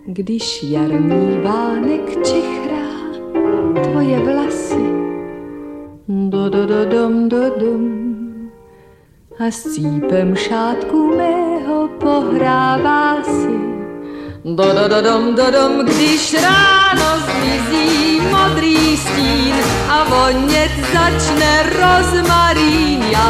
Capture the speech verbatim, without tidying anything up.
když jarní vánek čichrá tvoje vlasy. Do do do dom do dom a s cípem šátku mého pohrává si. Do do do dom do dom, když ráno zmizí modrý stín a vonět začne rozmarín.